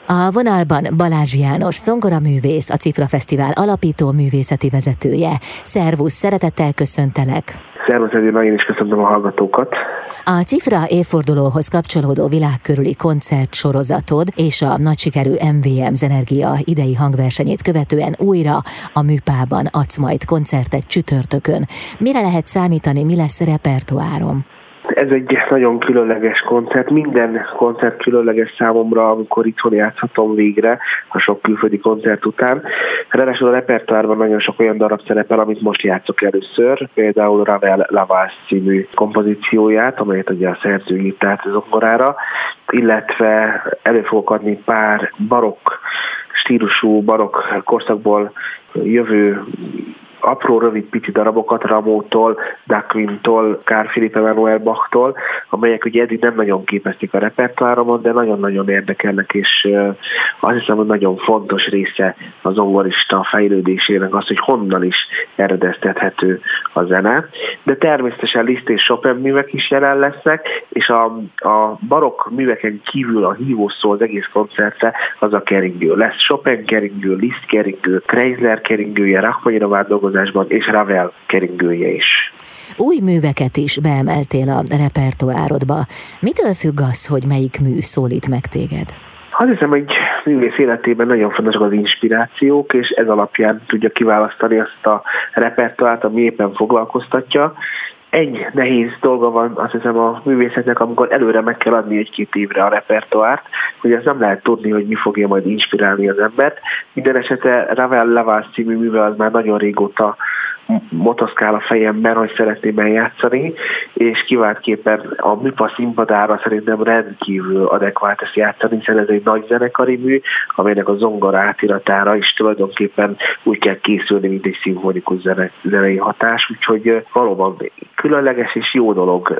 A vonalban Balázs János, zongoraművész, a Cifra Fesztivál alapító művészeti vezetője. Szervusz, szeretettel köszöntelek! Szervusz, én is köszöntöm a hallgatókat. A Cifra évfordulóhoz kapcsolódó világkörüli koncertsorozatod és a nagy sikerű MVM Zenergia idei hangversenyét követően újra a Műpában adsz majd koncertet csütörtökön. Mire lehet számítani, mi lesz repertoárom? Ez egy nagyon különleges koncert. Minden koncert különleges számomra, amikor itthon játszhatom végre, a sok külföldi koncert után. Ráadásul a repertoárban nagyon sok olyan darab szerepel, amit most játszok először, például Ravel Lavals című kompozícióját, amelyet ugye a szerző írt át zongorára, illetve elő fogok adni pár barokk stílusú, barokk korszakból jövő apró, rövid, pici darabokat Rameautól, Daquin-tól, Carl Philipp Emanuel Bachtól, amelyek ugye eddig nem nagyon képezték a repertoáromon, de nagyon-nagyon érdekelnek, és azt hiszem, hogy nagyon fontos része a zongorista fejlődésének az, hogy honnan is eredeztethető a zene. De természetesen Liszt és Chopin művek is jelen lesznek, és a barokk műveken kívül a hívószó az egész koncertre az a keringő. Lesz Chopin keringő, Liszt keringő, Kreisler keringője, Rachmaninov átdolgozásban, és Ravel keringője is. Új műveket is beemeltél a repertoárodba. Mitől függ az, hogy melyik mű szólít meg téged? Azt hiszem, hogy művész életében nagyon fontosak az inspirációk, és ez alapján tudja kiválasztani azt a repertoárt, ami éppen foglalkoztatja. Egy nehéz dolga van, azt hiszem, a művészetnek, amikor előre meg kell adni 1-2 évre a repertoárt, hogy ezt nem lehet tudni, hogy mi fogja majd inspirálni az embert. Minden esetre Ravel Lavals című műve az már nagyon régóta motoszkál a fejemben, hogy szeretném eljátszani, és kiváltképpen a Műpa színpadára szerintem rendkívül adekvát ezt játszani, hiszen ez egy nagy zenekari mű, amelynek a zongora átiratára is tulajdonképpen úgy kell készülni, mint egy szimfonikus zenei hatás, úgyhogy valóban különleges és jó dolog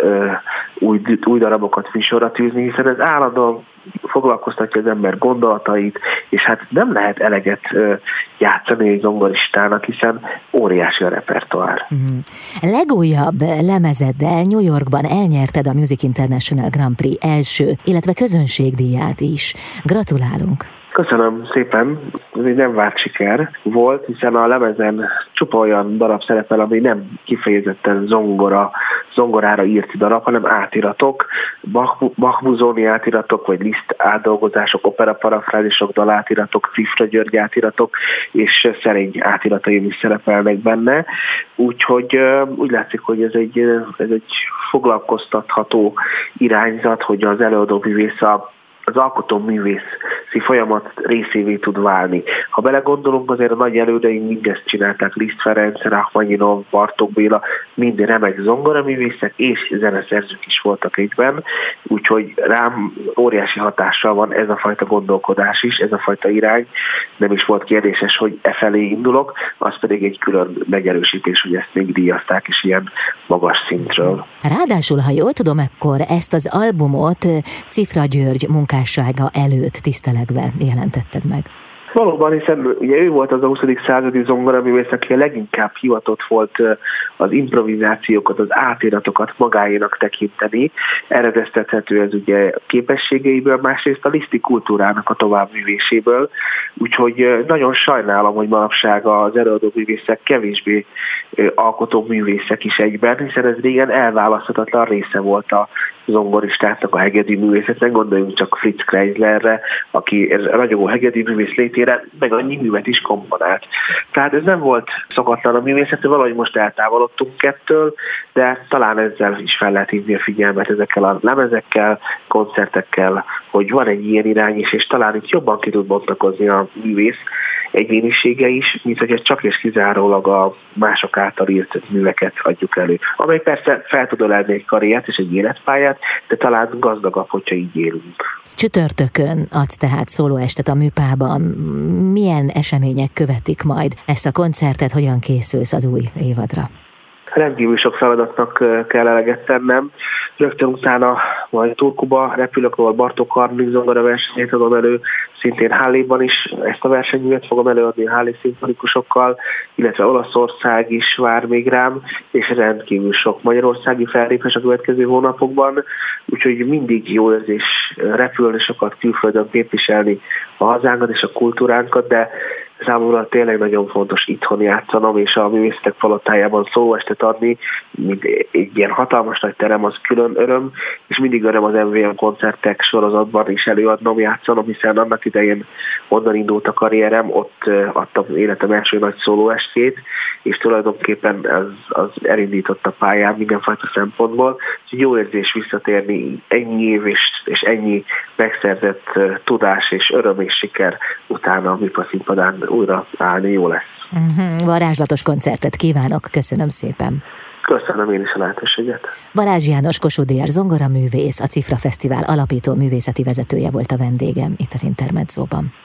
új darabokat műsorra tűzni, hiszen ez állandóan foglalkoztatja az ember gondolatait, és hát nem lehet eleget játszani egy zongoristának, hiszen óriási a repertoár. Legújabb lemezeddel New Yorkban elnyerted a Music International Grand Prix első, illetve közönségdíját is. Gratulálunk! Köszönöm szépen, ez egy nem várt siker volt, hiszen a lemezen csupa olyan darab szerepel, ami nem kifejezetten zongorára írt darab, hanem átiratok, Bach-Busoni átiratok, vagy Liszt átdolgozások, opera-parafrázisok, dalátiratok, Cifra György átiratok, és Szerény átiratai is szerepelnek benne. Úgyhogy úgy látszik, hogy ez egy foglalkoztatható irányzat, hogy az előadó művész az alkotó művészi folyamat részévé tud válni. Ha belegondolunk, azért a nagy elődeink mindezt csinálták, Liszt Ferenc, Rachmaninov, Bartók Béla, mind remek zongoraművészek és zeneszerzők is voltak egyben, úgyhogy rám óriási hatással van ez a fajta gondolkodás is, ez a fajta irány. Nem is volt kérdéses, hogy e felé indulok, az pedig egy külön megerősítés, hogy ezt még díjazták is ilyen magas szintről. Ráadásul, ha jól tudom, akkor ezt az albumot Cifra György munkássága előtt tisztelegve jelentetted meg. Valóban, hiszen ugye ő volt az a 20. századi zongoraművész, aki a leginkább hivatott volt az improvizációkat, az átiratokat magáénak tekinteni. Eredeztethető ez ugye képességeiből, másrészt a liszti kultúrának a továbbművéséből. Úgyhogy nagyon sajnálom, hogy manapság az előadó művészek kevésbé alkotó művészek is egyben, hiszen ez régen elválaszthatatlan része volt a zongoristáknak, a hegedű művészetnek. Gondoljunk csak Fritz Kreislerre, aki ragyogó hegedű művész létére meg annyi művet is komponált. Tehát ez nem volt szokatlan a művészetről, valahogy most eltávolodtunk ettől, de talán ezzel is fel lehet hívni a figyelmet ezekkel a lemezekkel, koncertekkel, hogy van egy ilyen irány is, és talán itt jobban ki tud bontakozni a művész egyénisége is, mint hogy csak és kizárólag a mások által írt műveket adjuk elő. Amely persze fel tud ölelni egy karriert és egy életpályát, de talán gazdagabb, hogyha így élünk. Csütörtökön adsz tehát szólóestet a Műpában. Milyen események követik majd ezt a koncertet, hogyan készülsz az új évadra? Rendkívül sok feladatnak kell eleget tennem. Rögtön utána majd Turkuba repülök, ahol Bartók Karmlik zongora versenyét adom elő, szintén Halléban is ezt a versenyművet fogom előadni Hallé szimfonikusokkal, illetve Olaszország is vár még rám, és rendkívül sok magyarországi fellépés a következő hónapokban, úgyhogy mindig jó érzés repülni, sokat külföldön képviselni a hazánkat és a kultúránkat, de számomra tényleg nagyon fontos itthon játszanom, és a Művészetek Palotájában szólóestet adni, mint egy ilyen hatalmas nagy terem, az külön öröm, és mindig öröm az MVM koncertek sorozatban is előadnom, játszanom, hiszen annak idején onnan indult a karrierem, ott adtam életem első nagy szólóestét, és tulajdonképpen az elindított a pályán mindenfajta szempontból. Úgyhogy jó érzés visszatérni ennyi év és ennyi megszerzett tudás és öröm és siker utána a MIPA színpadán újra állni jó lesz. Varázslatos koncertet kívánok, köszönöm szépen. Köszönöm én is a lehetőséget. Balázs János Kossuth Dr. zongoraművész, a Cifra Fesztivál alapító művészeti vezetője volt a vendégem itt az Intermedzóban.